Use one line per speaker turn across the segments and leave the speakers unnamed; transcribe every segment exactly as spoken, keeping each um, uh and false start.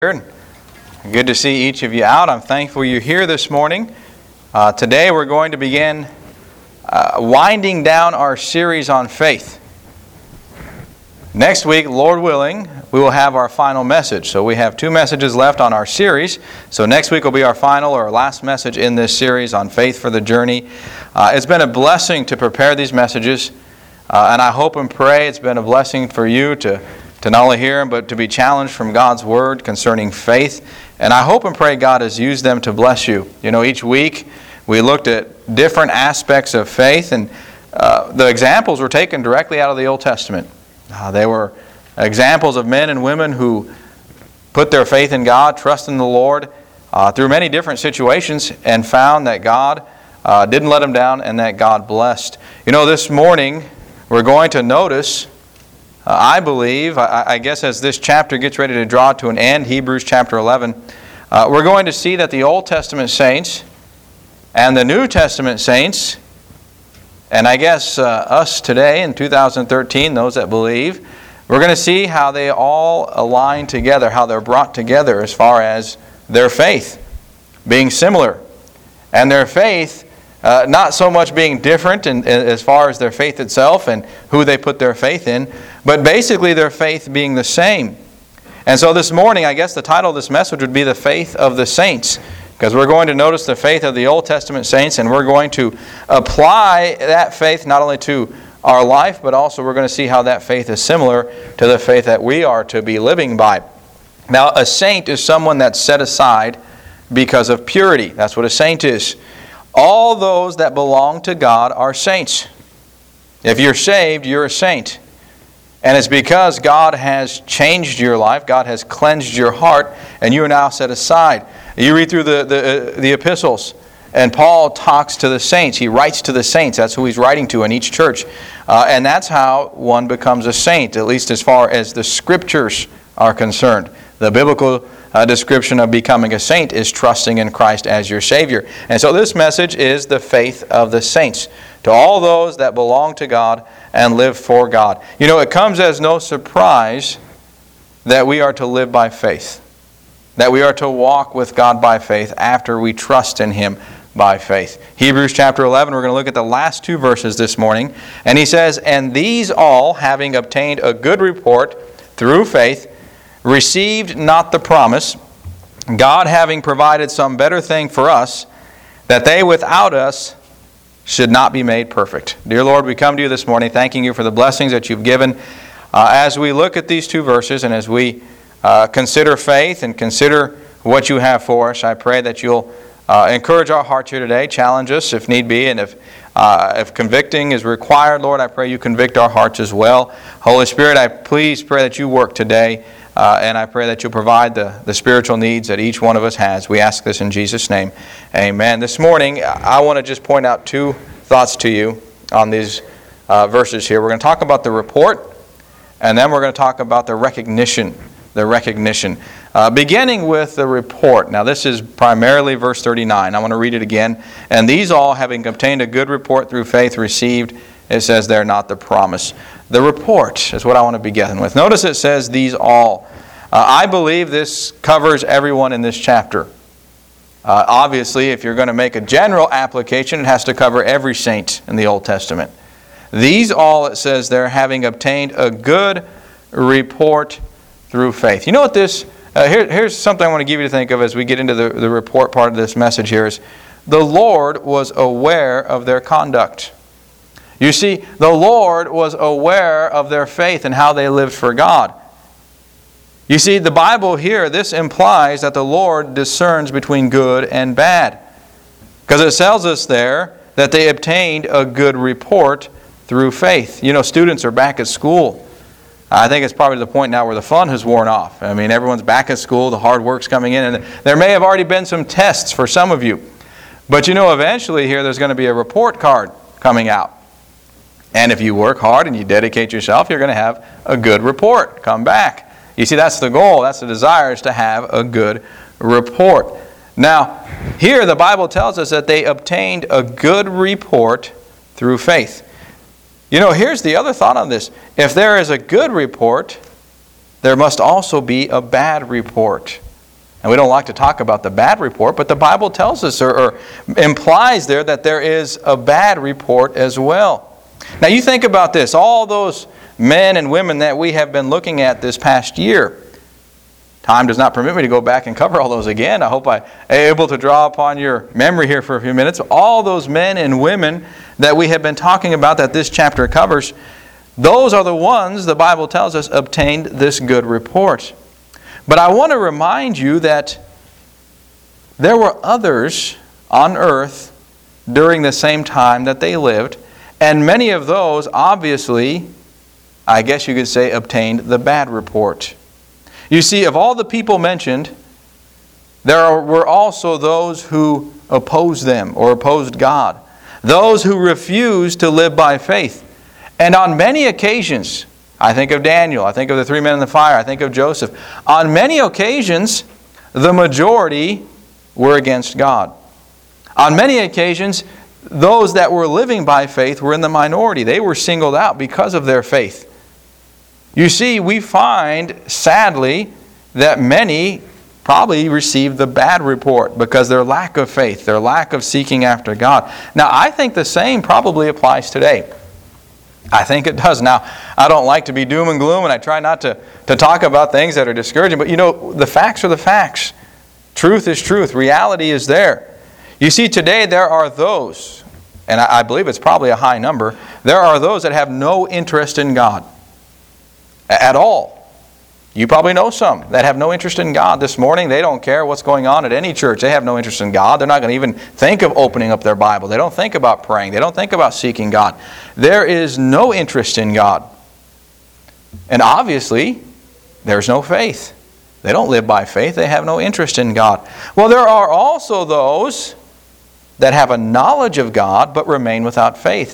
Good to see each of you out. I'm thankful you're here this morning. Uh, today we're going to begin uh, winding down our series on faith. Next week, Lord willing, we will have our final message. So we have two messages left on our series. So next week will be our final or last message in this series on faith for the journey. Uh, it's been a blessing to prepare these messages. Uh, and I hope and pray it's been a blessing for you to to not only hear them, but to be challenged from God's Word concerning faith. And I hope and pray God has used them to bless you. You know, each week we looked at different aspects of faith, and uh, the examples were taken directly out of the Old Testament. Uh, they were examples of men and women who put their faith in God, trust in the Lord uh, through many different situations, and found that God uh, didn't let them down and that God blessed. You know, this morning we're going to notice Uh, I believe, I, I guess as this chapter gets ready to draw to an end, Hebrews chapter eleven, uh, we're going to see that the Old Testament saints and the New Testament saints, and I guess uh, us today in two thousand thirteen, those that believe, we're going to see how they all align together, how they're brought together as far as their faith being similar. And their faith Uh, not so much being different in, in, as far as their faith itself and who they put their faith in, but basically their faith being the same. And so this morning, I guess the title of this message would be The Faith of the Saints, because we're going to notice the faith of the Old Testament saints, and we're going to apply that faith not only to our life, but also we're going to see how that faith is similar to the faith that we are to be living by. Now, a saint is someone that's set aside because of purity. That's what a saint is. All those that belong to God are saints. If you're saved, you're a saint. And it's because God has changed your life, God has cleansed your heart, and you are now set aside. You read through the, the, uh, the epistles, and Paul talks to the saints. He writes to the saints. That's who he's writing to in each church. Uh, and that's how one becomes a saint, at least as far as the Scriptures are concerned. The biblical uh, description of becoming a saint is trusting in Christ as your Savior. And so this message is the faith of the saints. To all those that belong to God and live for God. You know, it comes as no surprise that we are to live by faith. That we are to walk with God by faith after we trust in Him by faith. Hebrews chapter eleven, we're going to look at the last two verses this morning. And he says, "And these all, having obtained a good report through faith, received not the promise, God having provided some better thing for us, that they without us should not be made perfect." Dear Lord, we come to you this morning thanking you for the blessings that you've given. Uh, as we look at these two verses and as we uh, consider faith and consider what you have for us, I pray that you'll uh, encourage our hearts here today, challenge us if need be, and if uh, if convicting is required, Lord, I pray you convict our hearts as well. Holy Spirit, I please pray that you work today. Uh, and I pray that you'll provide the, the spiritual needs that each one of us has. We ask this in Jesus' name. Amen. This morning, I want to just point out two thoughts to you on these uh, verses here. We're going to talk about the report, and then we're going to talk about the recognition. The recognition. Uh, beginning with the report. Now, this is primarily verse thirty-nine. I want to read it again. "And these all, having obtained a good report through faith, received," it says there, "not the promise." The report is what I want to begin with. Notice it says, "these all." Uh, I believe this covers everyone in this chapter. Uh, obviously, if you're going to make a general application, it has to cover every saint in the Old Testament. "These all," it says there, "having obtained a good report through faith." You know what this, uh, here, here's something I want to give you to think of as we get into the, the report part of this message here is, the Lord was aware of their conduct. You see, the Lord was aware of their faith and how they lived for God. You see, the Bible here, this implies that the Lord discerns between good and bad. Because it tells us there that they obtained a good report through faith. You know, students are back at school. I think it's probably the point now where the fun has worn off. I mean, everyone's back at school, the hard work's coming in, and there may have already been some tests for some of you. But you know, eventually here there's going to be a report card coming out. And if you work hard and you dedicate yourself, you're going to have a good report come back. You see, that's the goal. That's the desire, is to have a good report. Now, here the Bible tells us that they obtained a good report through faith. You know, here's the other thought on this. If there is a good report, there must also be a bad report. And we don't like to talk about the bad report, but the Bible tells us or, or implies there that there is a bad report as well. Now you think about this, all those men and women that we have been looking at this past year. Time does not permit me to go back and cover all those again. I hope I'm able to draw upon your memory here for a few minutes. All those men and women that we have been talking about that this chapter covers, those are the ones, the Bible tells us, obtained this good report. But I want to remind you that there were others on earth during the same time that they lived, and many of those, obviously, I guess you could say, obtained the bad report. You see, of all the people mentioned, there were also those who opposed them or opposed God. Those who refused to live by faith. And on many occasions, I think of Daniel, I think of the three men in the fire, I think of Joseph. On many occasions, the majority were against God. On many occasions, those that were living by faith were in the minority. They were singled out because of their faith. You see, we find, sadly, that many probably received the bad report because their lack of faith, their lack of seeking after God. Now, I think the same probably applies today. I think it does. Now, I don't like to be doom and gloom, and I try not to, to talk about things that are discouraging, but you know, the facts are the facts. Truth is truth. Reality is there. You see, today there are those, and I, I believe it's probably a high number, there are those that have no interest in God at all. You probably know some that have no interest in God this morning. They don't care what's going on at any church. They have no interest in God. They're not going to even think of opening up their Bible. They don't think about praying. They don't think about seeking God. There is no interest in God. And obviously, there's no faith. They don't live by faith. They have no interest in God. Well, there are also those that have a knowledge of God but remain without faith.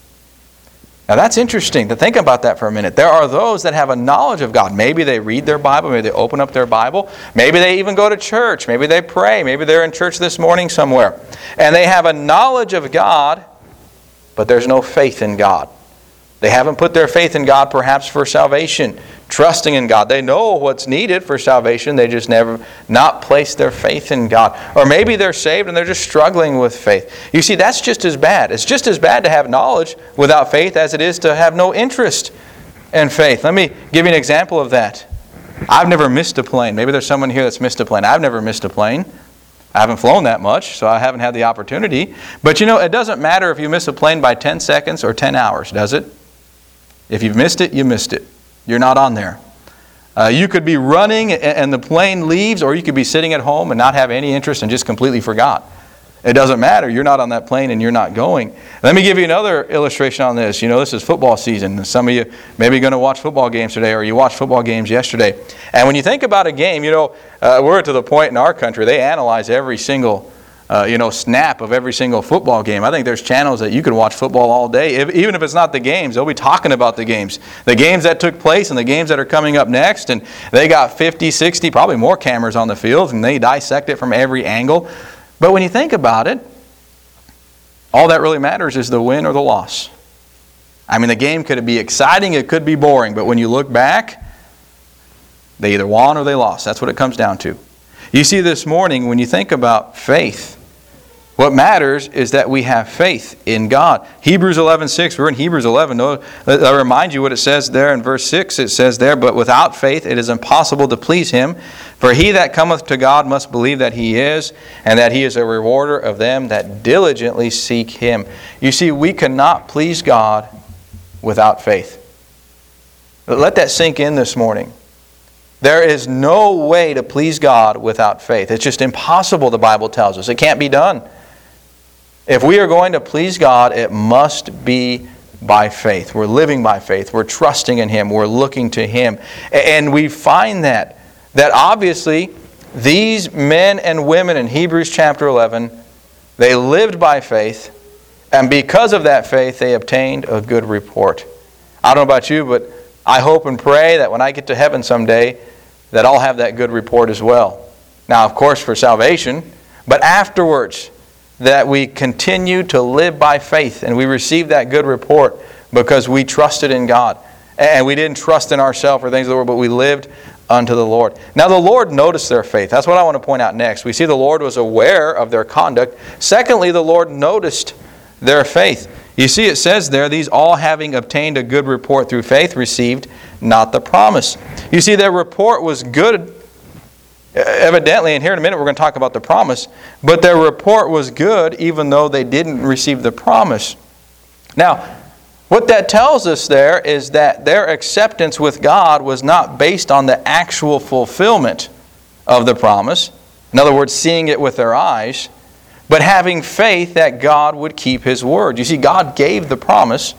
Now that's interesting to think about that for a minute. There are those that have a knowledge of God. Maybe they read their Bible, maybe they open up their Bible, maybe they even go to church, maybe they pray, maybe they're in church this morning somewhere. And they have a knowledge of God, but there's no faith in God. They haven't put their faith in God perhaps for salvation, trusting in God. They know what's needed for salvation, they just never not placed their faith in God. Or maybe they're saved and they're just struggling with faith. You see, that's just as bad. It's just as bad to have knowledge without faith as it is to have no interest in faith. Let me give you an example of that. I've never missed a plane. Maybe there's someone here that's missed a plane. I've never missed a plane. I haven't flown that much, so I haven't had the opportunity. But you know, it doesn't matter if you miss a plane by ten seconds or ten hours, does it? If you've missed it, you missed it. You're not on there. Uh, you could be running and the plane leaves, or you could be sitting at home and not have any interest and just completely forgot. It doesn't matter. You're not on that plane and you're not going. Let me give you another illustration on this. You know, this is football season. Some of you may be going to watch football games today, or you watched football games yesterday. And when you think about a game, you know, uh, we're to the point in our country, they analyze every single Uh, you know, snap of every single football game. I think there's channels that you can watch football all day. If, even if it's not the games, they'll be talking about the games. The games that took place and the games that are coming up next. And they got fifty, sixty, probably more cameras on the field, and they dissect it from every angle. But when you think about it, all that really matters is the win or the loss. I mean, the game could be exciting, it could be boring, but when you look back, they either won or they lost. That's what it comes down to. You see, this morning, when you think about faith, what matters is that we have faith in God. Hebrews eleven six, we're in Hebrews eleven. I'll remind you what it says there in verse six. It says there, "But without faith it is impossible to please Him. For he that cometh to God must believe that He is, and that He is a rewarder of them that diligently seek Him." You see, we cannot please God without faith. Let that sink in this morning. There is no way to please God without faith. It's just impossible, the Bible tells us. It can't be done. If we are going to please God, it must be by faith. We're living by faith. We're trusting in Him. We're looking to Him. And we find that, that obviously these men and women in Hebrews chapter eleven, they lived by faith, and because of that faith, they obtained a good report. I don't know about you, but I hope and pray that when I get to heaven someday, that I'll have that good report as well. Now, of course, for salvation, but afterwards, that we continue to live by faith and we receive that good report because we trusted in God. And we didn't trust in ourselves or things of the world, but we lived unto the Lord. Now the Lord noticed their faith. That's what I want to point out next. We see the Lord was aware of their conduct. Secondly, the Lord noticed their faith. You see, it says there, these all having obtained a good report through faith received not the promise. You see, their report was good, evidently, and here in a minute we're going to talk about the promise, but their report was good even though they didn't receive the promise. Now, what that tells us there is that their acceptance with God was not based on the actual fulfillment of the promise, in other words, seeing it with their eyes, but having faith that God would keep His word. You see, God gave the promise,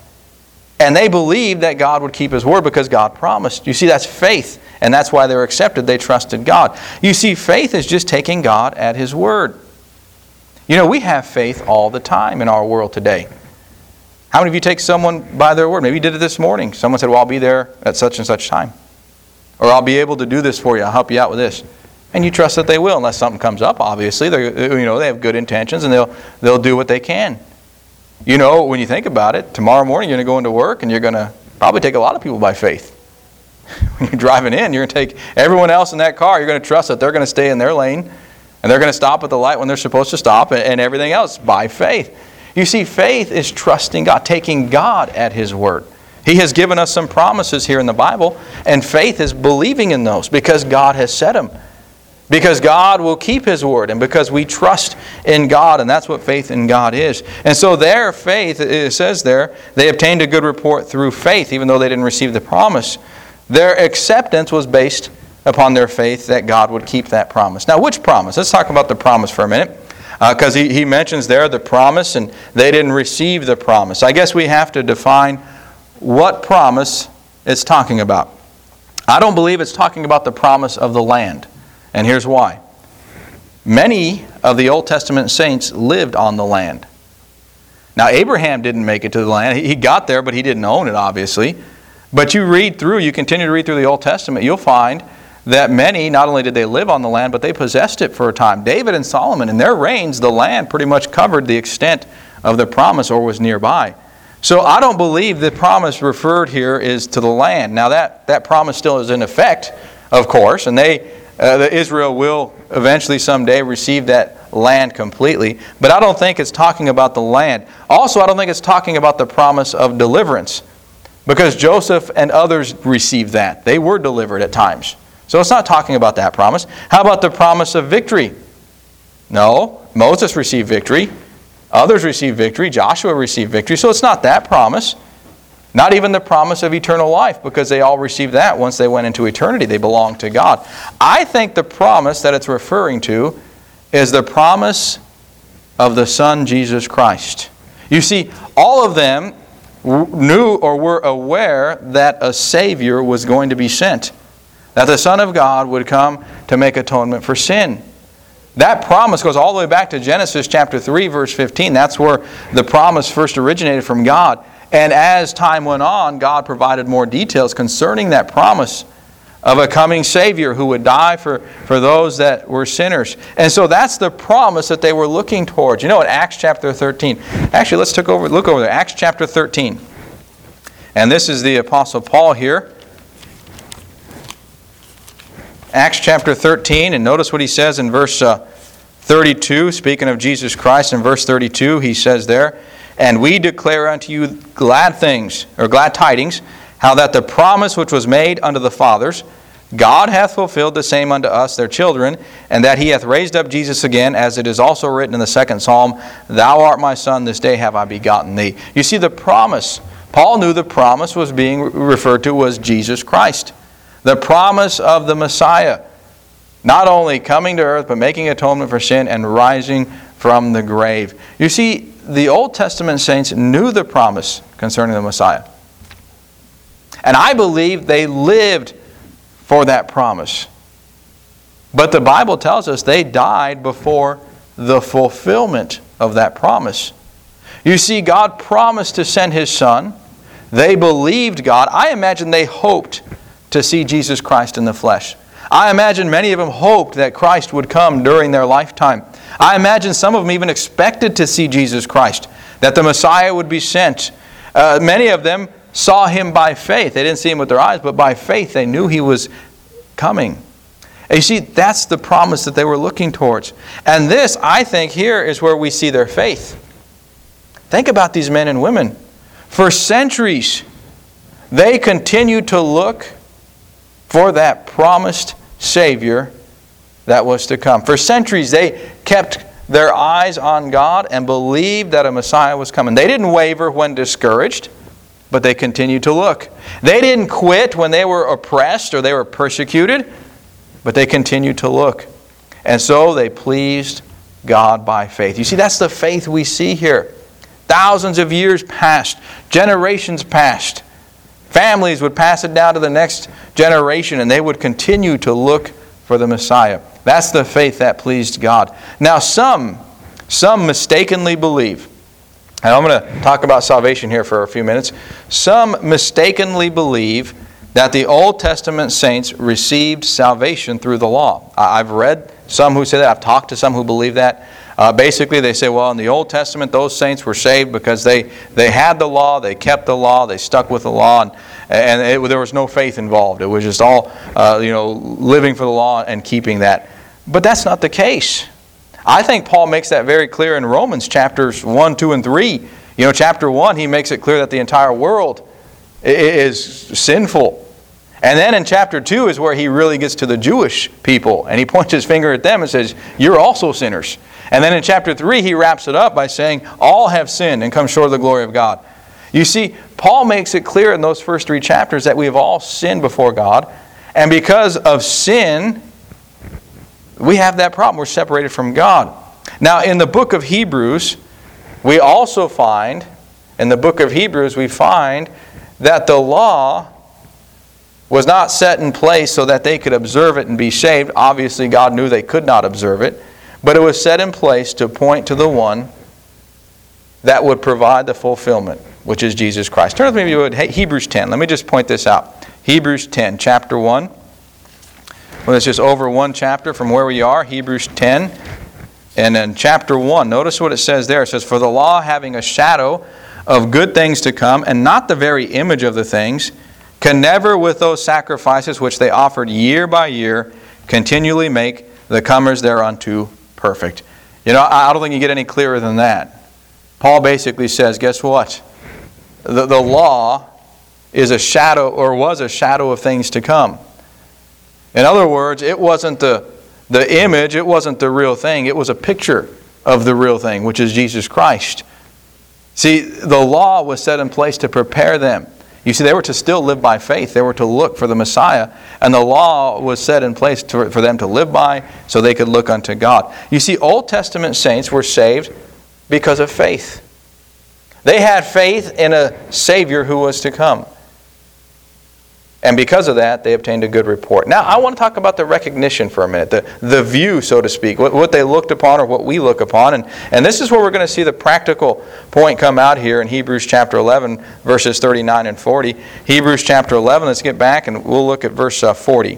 and they believed that God would keep His word because God promised. You see, that's faith, and that's why they were accepted. They trusted God. You see, faith is just taking God at His word. You know, we have faith all the time in our world today. How many of you take someone by their word? Maybe you did it this morning. Someone said, well, I'll be there at such and such time. Or I'll be able to do this for you. I'll help you out with this. And you trust that they will, unless something comes up, obviously. They, you know, they have good intentions and they'll, they'll do what they can. You know, when you think about it, tomorrow morning you're going to go into work and you're going to probably take a lot of people by faith. When you're driving in, you're going to take everyone else in that car. You're going to trust that they're going to stay in their lane and they're going to stop at the light when they're supposed to stop and everything else by faith. You see, faith is trusting God, taking God at His word. He has given us some promises here in the Bible, and faith is believing in those because God has said them. Because God will keep His word, and because we trust in God, and that's what faith in God is. And so their faith, it says there, they obtained a good report through faith, even though they didn't receive the promise. Their acceptance was based upon their faith that God would keep that promise. Now, which promise? Let's talk about the promise for a minute. Because uh, he, he mentions there the promise, and they didn't receive the promise. I guess we have to define what promise it's talking about. I don't believe it's talking about the promise of the land. And here's why. Many of the Old Testament saints lived on the land. Now, Abraham didn't make it to the land. He, he got there, but he didn't own it, obviously. But you read through, you continue to read through the Old Testament, you'll find that many, not only did they live on the land, but they possessed it for a time. David and Solomon, in their reigns, the land pretty much covered the extent of the promise or was nearby. So I don't believe the promise referred here is to the land. Now that, that promise still is in effect, of course, and they, uh, the Israel will eventually someday receive that land completely. But I don't think it's talking about the land. Also, I don't think it's talking about the promise of deliverance, because Joseph and others received that. They were delivered at times. So it's not talking about that promise. How about the promise of victory? No, Moses received victory. Others received victory. Joshua received victory. So it's not that promise. Not even the promise of eternal life, because they all received that once they went into eternity. They belonged to God. I think the promise that it's referring to is the promise of the Son, Jesus Christ. You see, all of them knew or were aware that a Savior was going to be sent. That the Son of God would come to make atonement for sin. That promise goes all the way back to Genesis chapter three, verse fifteen. That's where the promise first originated from God. And as time went on, God provided more details concerning that promise of a coming Savior who would die for, for those that were sinners. And so that's the promise that they were looking towards. You know, in Acts chapter thirteen. Actually, let's take over, look over there. Acts chapter thirteen. And this is the Apostle Paul here. Acts chapter thirteen, and notice what he says in verse uh, thirty-two, speaking of Jesus Christ. In verse thirty-two, he says there, "And we declare unto you glad things," or glad tidings, "how that the promise which was made unto the fathers, God hath fulfilled the same unto us, their children, and that He hath raised up Jesus again, as it is also written in the second psalm, Thou art my Son, this day have I begotten Thee." You see, the promise, Paul knew the promise was being referred to was Jesus Christ. The promise of the Messiah, not only coming to earth, but making atonement for sin and rising from the grave. You see, the Old Testament saints knew the promise concerning the Messiah. And I believe they lived for that promise. But the Bible tells us they died before the fulfillment of that promise. You see, God promised to send His Son. They believed God. I imagine they hoped to see Jesus Christ in the flesh. I imagine many of them hoped that Christ would come during their lifetime. I imagine some of them even expected to see Jesus Christ, that the Messiah would be sent. Uh, many of them saw Him by faith. They didn't see Him with their eyes, but by faith they knew He was coming. And you see, that's the promise that they were looking towards. And this, I think, here is where we see their faith. Think about these men and women. For centuries, they continued to look for that promised Savior that was to come. For centuries, they kept their eyes on God and believed that a Messiah was coming. They didn't waver when discouraged, but they continued to look. They didn't quit when they were oppressed or they were persecuted, but they continued to look. And so they pleased God by faith. You see, that's the faith we see here. Thousands of years passed, generations passed. Families would pass it down to the next generation, and they would continue to look for the Messiah. That's the faith that pleased God. Now some, some mistakenly believe, and I'm going to talk about salvation here for a few minutes. Some mistakenly believe that the Old Testament saints received salvation through the law. I've read some who say that. I've talked to some who believe that. Uh, basically, they say, well, in the Old Testament, those saints were saved because they, they had the law, they kept the law, they stuck with the law, and, and it, there was no faith involved. It was just all, uh, you know, living for the law and keeping that. But that's not the case. I think Paul makes that very clear in Romans chapters one, two, and three. You know, chapter one, he makes it clear that the entire world is sinful. And then in chapter two is where he really gets to the Jewish people, and he points his finger at them and says, you're also sinners. And then in chapter three, he wraps it up by saying, all have sinned and come short of the glory of God. You see, Paul makes it clear in those first three chapters that we have all sinned before God. And because of sin, we have that problem. We're separated from God. Now, in the book of Hebrews, we also find, in the book of Hebrews, we find that the law was not set in place so that they could observe it and be saved. Obviously, God knew they could not observe it. But it was set in place to point to the one that would provide the fulfillment, which is Jesus Christ. Turn with me, if you would, hey, Hebrews ten. Let me just point this out. Hebrews ten, chapter one. Well, it's just over one chapter from where we are, Hebrews ten. And in chapter one, notice what it says there. It says, for the law having a shadow of good things to come, and not the very image of the things, can never with those sacrifices which they offered year by year continually make the comers thereunto perfect. You know, I don't think you get any clearer than that. Paul basically says, guess what? The, the law is a shadow, or was a shadow of things to come. In other words, it wasn't the, the image, it wasn't the real thing. It was a picture of the real thing, which is Jesus Christ. See, the law was set in place to prepare them. You see, they were to still live by faith. They were to look for the Messiah. And the law was set in place to, for them to live by so they could look unto God. You see, Old Testament saints were saved because of faith. They had faith in a Savior who was to come. And because of that, they obtained a good report. Now, I want to talk about the recognition for a minute, the, the view, so to speak, what, what they looked upon or what we look upon. And, and this is where we're going to see the practical point come out here in Hebrews chapter eleven, verses thirty-nine and forty. Hebrews chapter eleven, let's get back and we'll look at verse uh, forty.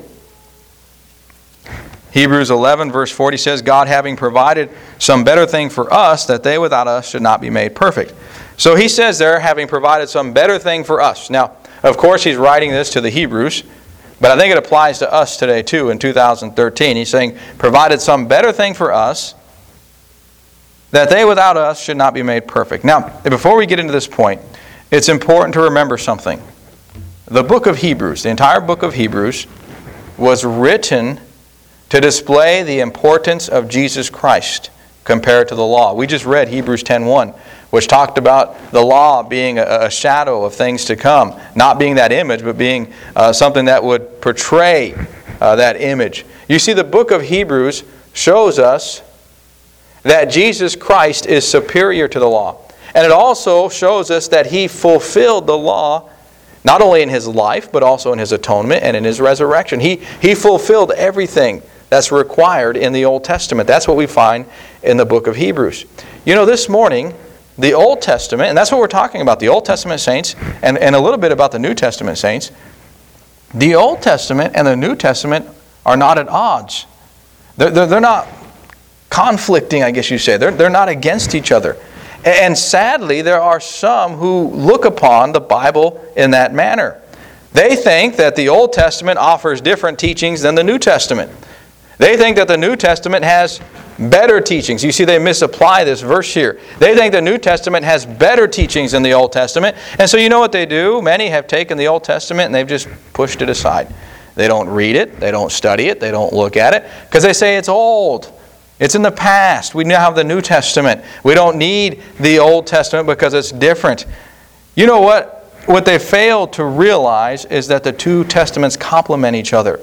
Hebrews eleven, verse forty says, God having provided some better thing for us, that they without us should not be made perfect. So he says there, having provided some better thing for us. Now, of course, he's writing this to the Hebrews, but I think it applies to us today too in two thousand thirteen. He's saying, provided some better thing for us, that they without us should not be made perfect. Now, before we get into this point, it's important to remember something. The book of Hebrews, the entire book of Hebrews, was written to display the importance of Jesus Christ compared to the law. We just read Hebrews ten one, which talked about the law being a, a shadow of things to come. Not being that image, but being uh, something that would portray uh, that image. You see, the book of Hebrews shows us that Jesus Christ is superior to the law. And it also shows us that He fulfilled the law not only in His life, but also in His atonement and in His resurrection. He, he fulfilled everything that's required in the Old Testament. That's what we find in the book of Hebrews. You know, this morning, the Old Testament, and that's what we're talking about, the Old Testament saints, and, and a little bit about the New Testament saints. The Old Testament and the New Testament are not at odds. They're, they're, they're not conflicting, I guess you say. They're, they're not against each other. And sadly, there are some who look upon the Bible in that manner. They think that the Old Testament offers different teachings than the New Testament. They think that the New Testament has better teachings. You see, they misapply this verse here. They think the New Testament has better teachings than the Old Testament. And so you know what they do? Many have taken the Old Testament and they've just pushed it aside. They don't read it. They don't study it. They don't look at it because they say it's old. It's in the past. We now have the New Testament. We don't need the Old Testament because it's different. You know what? What they fail to realize is that the two testaments complement each other.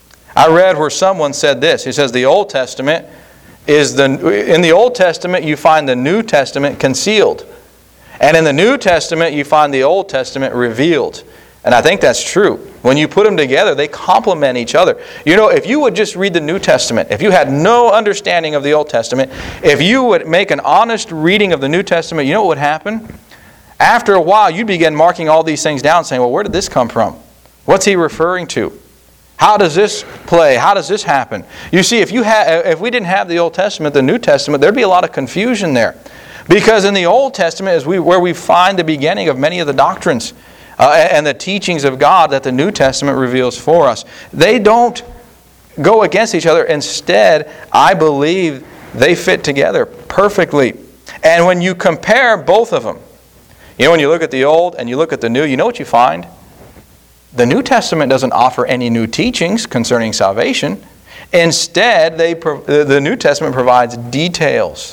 I read where someone said this. He says the Old Testament is the in the Old Testament you find the New Testament concealed. And in the New Testament you find the Old Testament revealed. And I think that's true. When you put them together, they complement each other. You know, if you would just read the New Testament, if you had no understanding of the Old Testament, if you would make an honest reading of the New Testament, you know what would happen? After a while, you'd begin marking all these things down, saying, well, where did this come from? What's he referring to? How does this play? How does this happen? You see, if you ha- if we didn't have the Old Testament, the New Testament, there'd be a lot of confusion there. Because in the Old Testament is we, where we find the beginning of many of the doctrines uh, and the teachings of God that the New Testament reveals for us. They don't go against each other. Instead, I believe they fit together perfectly. And when you compare both of them, you know, when you look at the Old and you look at the New, you know what you find? The New Testament doesn't offer any new teachings concerning salvation. Instead, they, the New Testament provides details.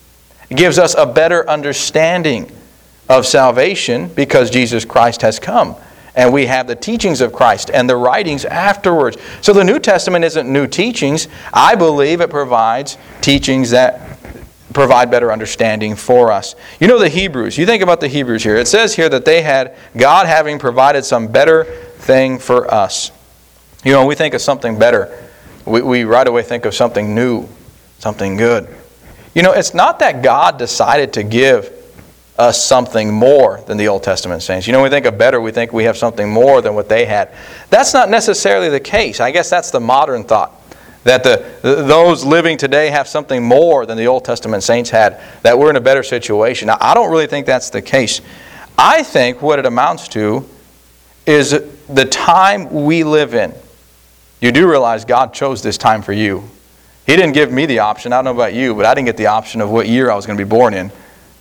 It gives us a better understanding of salvation because Jesus Christ has come. And we have the teachings of Christ and the writings afterwards. So the New Testament isn't new teachings. I believe it provides teachings that provide better understanding for us. You know the Hebrews. You think about the Hebrews here. It says here that they had God having provided some better thing for us. You know, when we think of something better, we, we right away think of something new, something good. You know, it's not that God decided to give us something more than the Old Testament saints. You know, when we think of better, we think we have something more than what they had. That's not necessarily the case. I guess that's the modern thought. That the those living today have something more than the Old Testament saints had, that we're in a better situation. Now, I don't really think that's the case. I think what it amounts to is the time we live in. You do realize God chose this time for you. He didn't give me the option. I don't know about you, but I didn't get the option of what year I was going to be born in.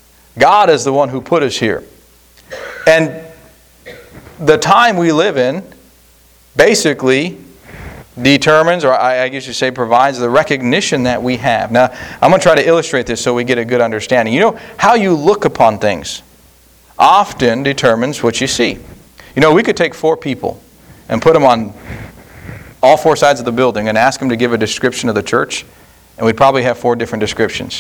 God is the one who put us here. And the time we live in basically determines, or I guess you say provides, the recognition that we have. Now, I'm going to try to illustrate this so we get a good understanding. You know, how you look upon things often determines what you see. You know, we could take four people and put them on all four sides of the building and ask them to give a description of the church, and we'd probably have four different descriptions.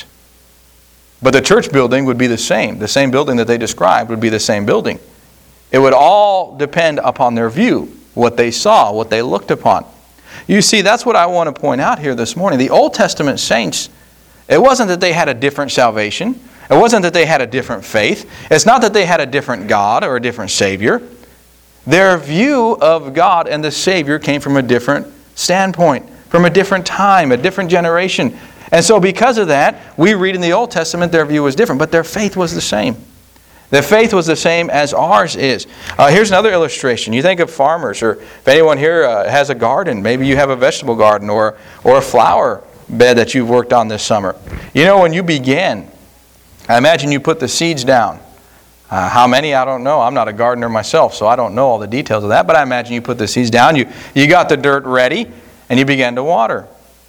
But the church building would be the same. The same building that they described would be the same building. It would all depend upon their view, what they saw, what they looked upon. You see, that's what I want to point out here this morning. The Old Testament saints, it wasn't that they had a different salvation. It wasn't that they had a different faith. It's not that they had a different God or a different Savior. Their view of God and the Savior came from a different standpoint, from a different time, a different generation. And so because of that, we read in the Old Testament their view was different, but their faith was the same. Their faith was the same as ours is. Uh, here's another illustration. You think of farmers, or if anyone here uh, has a garden, maybe you have a vegetable garden or, or a flower bed that you've worked on this summer. You know, when you begin, I imagine you put the seeds down. Uh, how many? I don't know. I'm not a gardener myself, so I don't know all the details of that, but I imagine you put the seeds down, you, you got the dirt ready, and you began to water.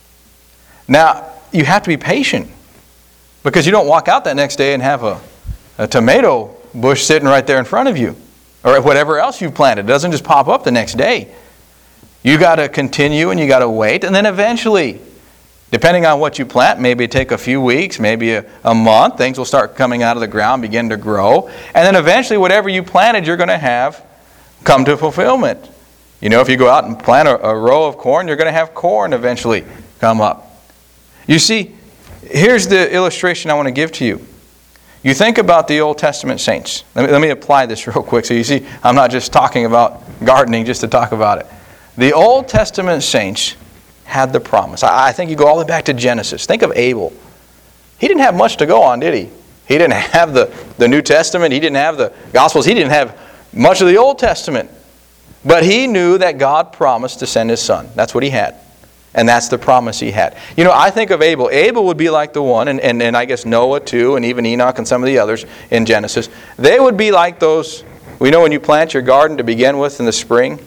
Now, you have to be patient, because you don't walk out that next day and have a A tomato bush sitting right there in front of you, or whatever else you've planted. It doesn't just pop up the next day. You got to continue and you got to wait, and then eventually, depending on what you plant, maybe take a few weeks, maybe a, a month, things will start coming out of the ground, begin to grow, and then eventually whatever you planted you're going to have come to fulfillment. You know, if you go out and plant a, a row of corn, you're going to have corn eventually come up. You see, here's the illustration I want to give to you. You think about the Old Testament saints. Let me, let me apply this real quick so you see I'm not just talking about gardening just to talk about it. The Old Testament saints had the promise. I, I think you go all the way back to Genesis. Think of Abel. He didn't have much to go on, did he? He didn't have the, the New Testament. He didn't have the Gospels. He didn't have much of the Old Testament. But he knew that God promised to send his son. That's what he had. And that's the promise he had. You know, I think of Abel. Abel would be like the one, and, and, and I guess Noah too, and even Enoch and some of the others in Genesis. They would be like those, we know when you plant your garden to begin with in the spring,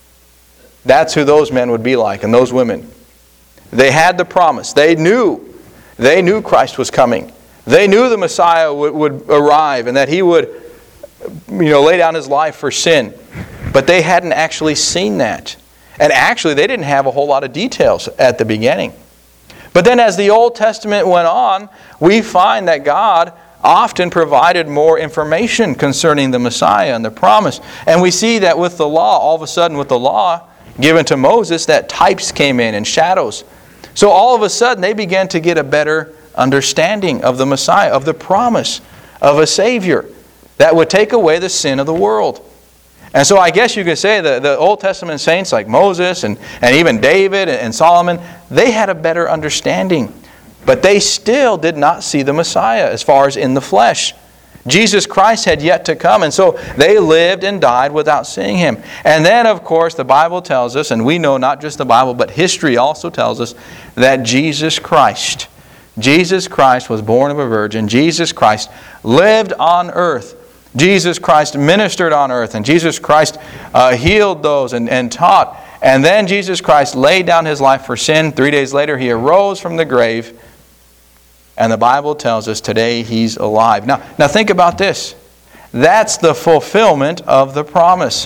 that's who those men would be like, and those women. They had the promise. They knew. They knew Christ was coming. They knew the Messiah would, would arrive and that he would, you know, lay down his life for sin. But they hadn't actually seen that. And actually, they didn't have a whole lot of details at the beginning. But then as the Old Testament went on, we find that God often provided more information concerning the Messiah and the promise. And we see that with the law, all of a sudden with the law given to Moses, that types came in and shadows. So all of a sudden, they began to get a better understanding of the Messiah, of the promise of a Savior that would take away the sin of the world. And so I guess you could say that the Old Testament saints like Moses and, and even David and Solomon, they had a better understanding. But they still did not see the Messiah as far as in the flesh. Jesus Christ had yet to come, and so they lived and died without seeing Him. And then, of course, the Bible tells us, and we know not just the Bible, but history also tells us, that Jesus Christ, Jesus Christ was born of a virgin. Jesus Christ lived on earth. Jesus Christ ministered on earth, and Jesus Christ uh, healed those and, and taught. And then Jesus Christ laid down His life for sin. Three days later, He arose from the grave. And the Bible tells us today He's alive. Now, now think about this. That's the fulfillment of the promise.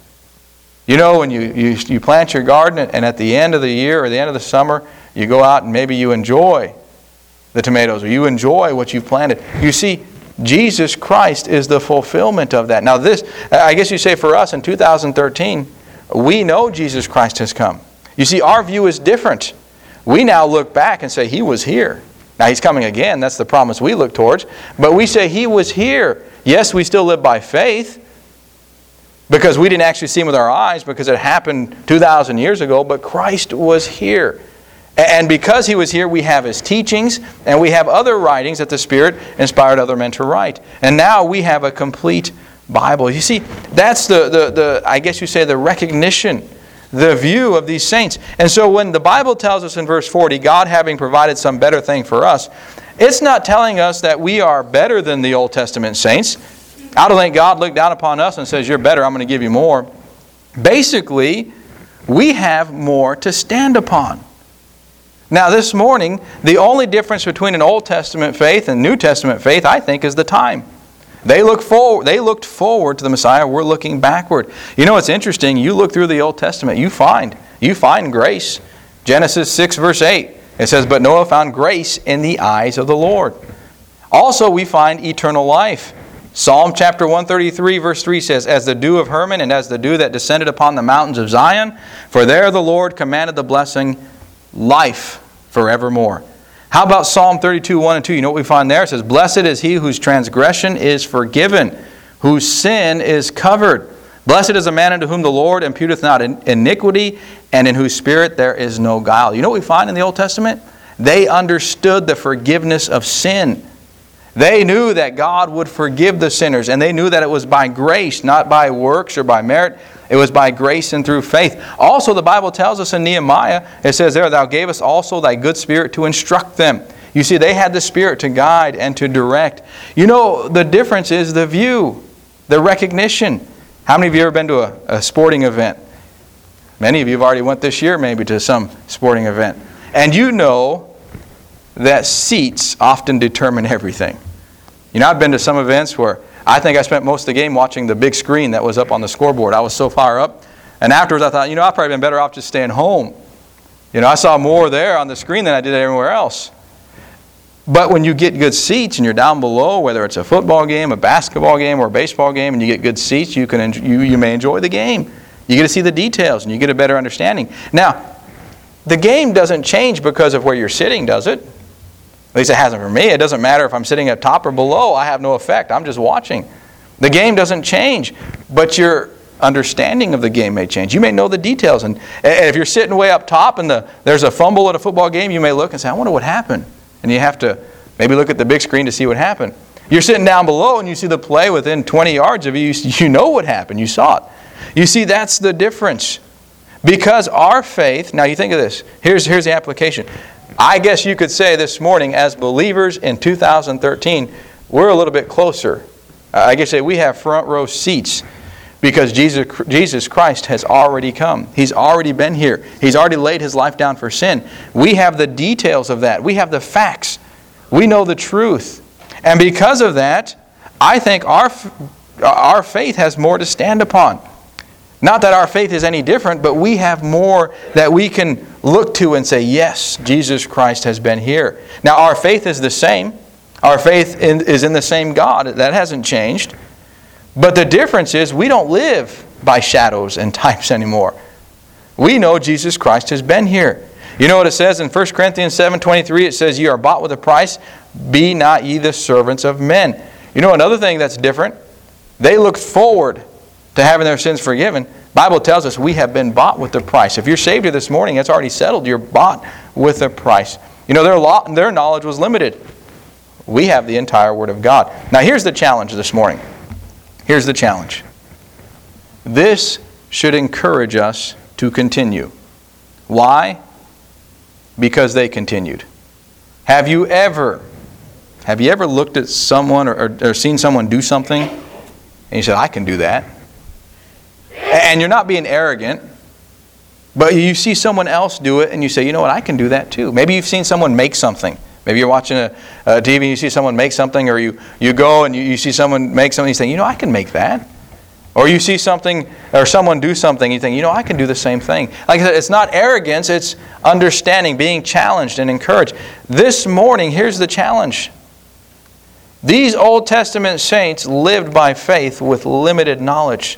You know, when you, you, you plant your garden and at the end of the year or the end of the summer, you go out and maybe you enjoy the tomatoes or you enjoy what you've planted. You see, Jesus Christ is the fulfillment of that. Now this, I guess you say for us in two thousand thirteen, we know Jesus Christ has come. You see, our view is different. We now look back and say He was here. Now He's coming again. That's the promise we look towards. But we say He was here. Yes, we still live by faith because we didn't actually see Him with our eyes because it happened two thousand years ago, but Christ was here. And because He was here, we have His teachings and we have other writings that the Spirit inspired other men to write. And now we have a complete Bible. You see, that's the, the, the I guess you say, the recognition, the view of these saints. And so when the Bible tells us in verse forty, God having provided some better thing for us, it's not telling us that we are better than the Old Testament saints. I don't think God looked down upon us and says, you're better, I'm going to give you more. Basically, we have more to stand upon. Now this morning, the only difference between an Old Testament faith and New Testament faith, I think, is the time. They look forward, they looked forward to the Messiah. We're looking backward. You know, it's interesting. You look through the Old Testament, you find, you find grace. Genesis six verse eight, it says, but Noah found grace in the eyes of the Lord. Also, we find eternal life. Psalm chapter one thirty-three verse three says, as the dew of Hermon and as the dew that descended upon the mountains of Zion, for there the Lord commanded the blessing, life forevermore. How about Psalm thirty-two, one and two? You know what we find there? It says, blessed is he whose transgression is forgiven, whose sin is covered. Blessed is a man unto whom the Lord imputeth not iniquity, and in whose spirit there is no guile. You know what we find in the Old Testament? They understood the forgiveness of sin. They knew that God would forgive the sinners, and they knew that it was by grace, not by works or by merit. It was by grace and through faith. Also, the Bible tells us in Nehemiah, it says there, thou gavest also thy good spirit to instruct them. You see, they had the Spirit to guide and to direct. You know, the difference is the view, the recognition. How many of you have ever been to a, a sporting event? Many of you have already went this year maybe to some sporting event. And you know that seats often determine everything. You know, I've been to some events where I think I spent most of the game watching the big screen that was up on the scoreboard. I was so far up. And afterwards I thought, you know, I've probably been better off just staying home. You know, I saw more there on the screen than I did everywhere else. But when you get good seats and you're down below, whether it's a football game, a basketball game, or a baseball game, and you get good seats, you can you, you may enjoy the game. You get to see the details and you get a better understanding. Now, the game doesn't change because of where you're sitting, does it? At least it hasn't for me. It doesn't matter if I'm sitting at top or below. I have no effect. I'm just watching. The game doesn't change, but your understanding of the game may change. You may know the details. And if you're sitting way up top and the, there's a fumble at a football game, you may look and say, I wonder what happened. And you have to maybe look at the big screen to see what happened. You're sitting down below and you see the play within twenty yards of you. You know what happened. You saw it. You see, that's the difference. Because our faith, now you think of this, here's, here's the application. I guess you could say this morning, as believers in two thousand thirteen, we're a little bit closer. I guess say we have front row seats because Jesus, Jesus Christ has already come. He's already been here. He's already laid His life down for sin. We have the details of that. We have the facts. We know the truth. And because of that, I think our, our faith has more to stand upon. Not that our faith is any different, but we have more that we can look to and say, yes, Jesus Christ has been here. Now, our faith is the same. Our faith in, is in the same God. That hasn't changed. But the difference is we don't live by shadows and types anymore. We know Jesus Christ has been here. You know what it says in First Corinthians seven twenty-three? It says, "You are bought with a price. Be not ye the servants of men." You know another thing that's different? They looked forward to having their sins forgiven. The Bible tells us we have been bought with a price. If you're saved here this morning, it's already settled. You're bought with a price. You know, their, law, their knowledge was limited. We have the entire Word of God. Now here's the challenge this morning. Here's the challenge. This should encourage us to continue. Why? Because they continued. Have you ever, have you ever looked at someone or, or, or seen someone do something and you said, I can do that? And you're not being arrogant, but you see someone else do it and you say, you know what, I can do that too. Maybe you've seen someone make something. Maybe you're watching a, a T V and you see someone make something, or you, you go and you, you see someone make something and you say, you know, I can make that. Or you see something, or someone do something, and you think, you know, I can do the same thing. Like I said, it's not arrogance, it's understanding, being challenged and encouraged. This morning, here's the challenge. These Old Testament saints lived by faith with limited knowledge.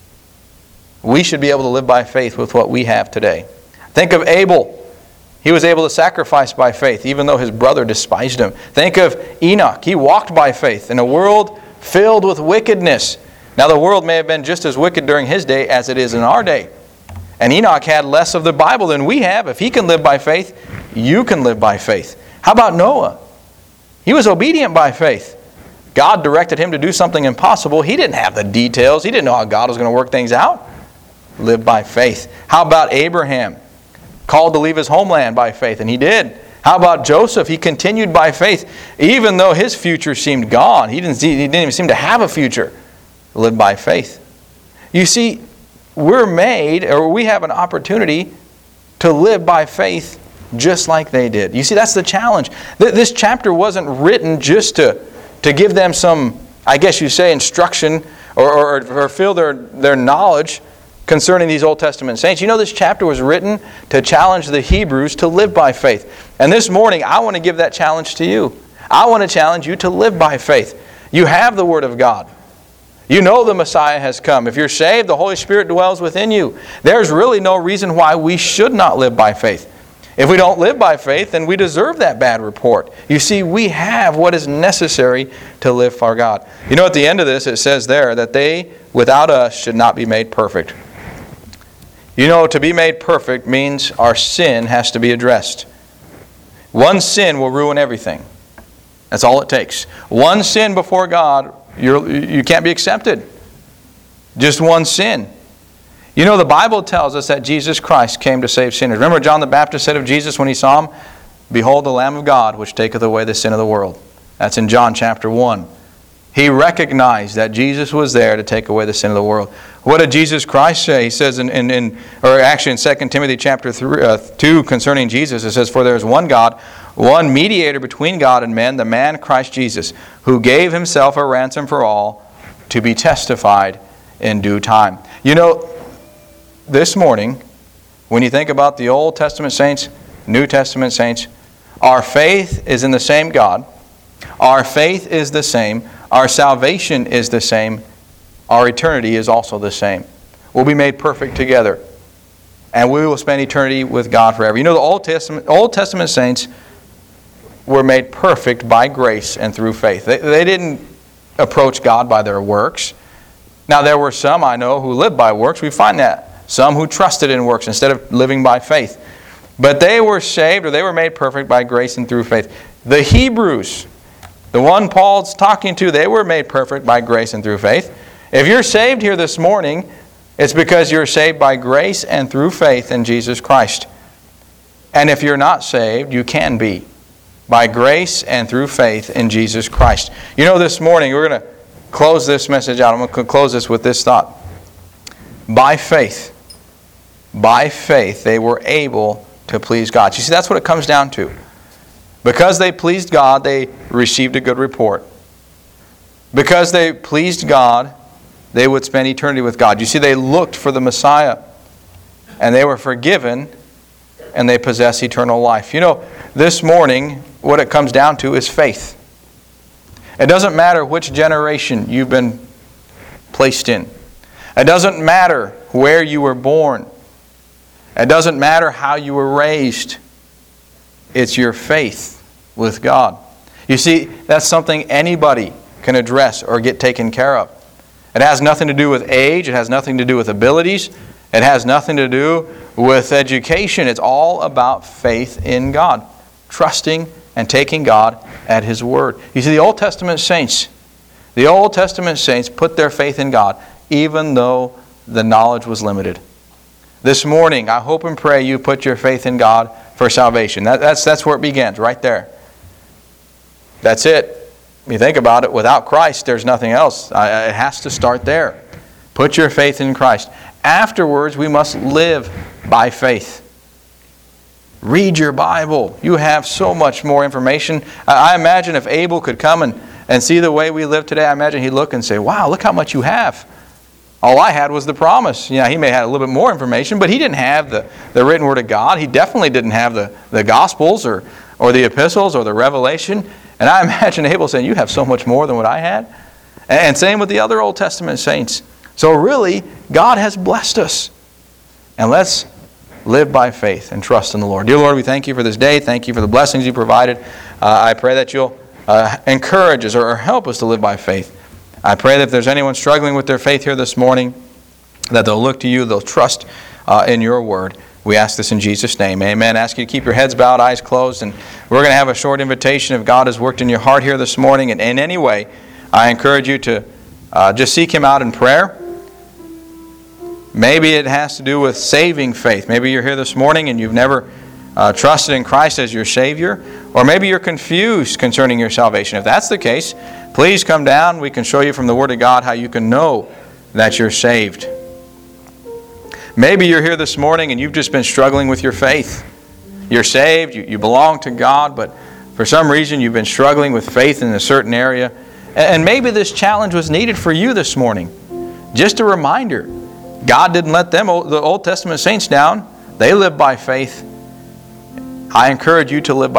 We should be able to live by faith with what we have today. Think of Abel. He was able to sacrifice by faith, even though his brother despised him. Think of Enoch. He walked by faith in a world filled with wickedness. Now, the world may have been just as wicked during his day as it is in our day. And Enoch had less of the Bible than we have. If he can live by faith, you can live by faith. How about Noah? He was obedient by faith. God directed him to do something impossible. He didn't have the details. He didn't know how God was going to work things out. Live by faith. How about Abraham? Called to leave his homeland by faith, and he did. How about Joseph? He continued by faith, even though his future seemed gone. He didn't, he didn't even seem to have a future. Live by faith. You see, we're made, or we have an opportunity to live by faith just like they did. You see, that's the challenge. This chapter wasn't written just to, to give them some, I guess you say, instruction or, or, or fill their, their knowledge concerning these Old Testament saints. You know, this chapter was written to challenge the Hebrews to live by faith. And this morning, I want to give that challenge to you. I want to challenge you to live by faith. You have the Word of God. You know the Messiah has come. If you're saved, the Holy Spirit dwells within you. There's really no reason why we should not live by faith. If we don't live by faith, then we deserve that bad report. You see, we have what is necessary to live for God. You know, at the end of this, it says there that they, without us, should not be made perfect. You know, to be made perfect means our sin has to be addressed. One sin will ruin everything. That's all it takes. One sin before God, you're, you can't be accepted. Just one sin. You know, the Bible tells us that Jesus Christ came to save sinners. Remember John the Baptist said of Jesus when he saw Him, "Behold the Lamb of God, which taketh away the sin of the world." That's in John chapter one. He recognized that Jesus was there to take away the sin of the world. What did Jesus Christ say? He says in, in, in or actually in Second Timothy chapter three, uh, two concerning Jesus, it says, "For there is one God, one mediator between God and men, the man Christ Jesus, who gave Himself a ransom for all, to be testified in due time." You know, this morning, when you think about the Old Testament saints, New Testament saints, our faith is in the same God. Our faith is the same. Our salvation is the same. Our eternity is also the same. We'll be made perfect together. And we will spend eternity with God forever. You know, the Old Testament, Old Testament saints were made perfect by grace and through faith. They, they didn't approach God by their works. Now, there were some I know who lived by works. We find that. Some who trusted in works instead of living by faith. But they were saved, or they were made perfect by grace and through faith. The Hebrews, the one Paul's talking to, they were made perfect by grace and through faith. If you're saved here this morning, It's because you're saved by grace and through faith in Jesus Christ. And if you're not saved, you can be. By grace and through faith in Jesus Christ. You know, this morning, we're going to close this message out. I'm going to close this with this thought. By faith, by faith, they were able to please God. You see, that's what it comes down to. Because they pleased God, they received a good report. Because they pleased God, they would spend eternity with God. You see, they looked for the Messiah, and they were forgiven, and they possess eternal life. You know, this morning, what it comes down to is faith. It doesn't matter which generation you've been placed in. It doesn't matter where you were born. It doesn't matter how you were raised. It's your faith with God. You see, that's something anybody can address or get taken care of. It has nothing to do with age. It has nothing to do with abilities. It has nothing to do with education. It's all about faith in God. Trusting and taking God at His Word. You see, the Old Testament saints, the Old Testament saints put their faith in God, even though the knowledge was limited. This morning, I hope and pray you put your faith in God for salvation. That, that's, that's where it begins, right there. That's it. If you think about it, without Christ, there's nothing else. It has to start there. Put your faith in Christ. Afterwards, we must live by faith. Read your Bible. You have so much more information. I imagine if Abel could come and, and see the way we live today, I imagine he'd look and say, wow, look how much you have. All I had was the promise. Yeah, he may have had a little bit more information, but he didn't have the, the written Word of God. He definitely didn't have the, the Gospels or, or the epistles or the Revelation. And I imagine Abel saying, you have so much more than what I had. And, and same with the other Old Testament saints. So really, God has blessed us. And let's live by faith and trust in the Lord. Dear Lord, we thank you for this day. Thank you for the blessings you provided. Uh, I pray that you'll uh, encourage us or help us to live by faith. I pray that if there's anyone struggling with their faith here this morning, that they'll look to you, they'll trust uh, in your word. We ask this in Jesus' name. Amen. I ask you to keep your heads bowed, eyes closed, and we're going to have a short invitation if God has worked in your heart here this morning. And in any way, I encourage you to uh, just seek Him out in prayer. Maybe it has to do with saving faith. Maybe you're here this morning and you've never uh, trusted in Christ as your Savior. Or maybe you're confused concerning your salvation. If that's the case, please come down. We can show you from the Word of God how you can know that you're saved. Maybe you're here this morning and you've just been struggling with your faith. You're saved, you, you belong to God, but for some reason you've been struggling with faith in a certain area. And maybe this challenge was needed for you this morning. Just a reminder, God didn't let them, the Old Testament saints, down. They lived by faith. I encourage you to live by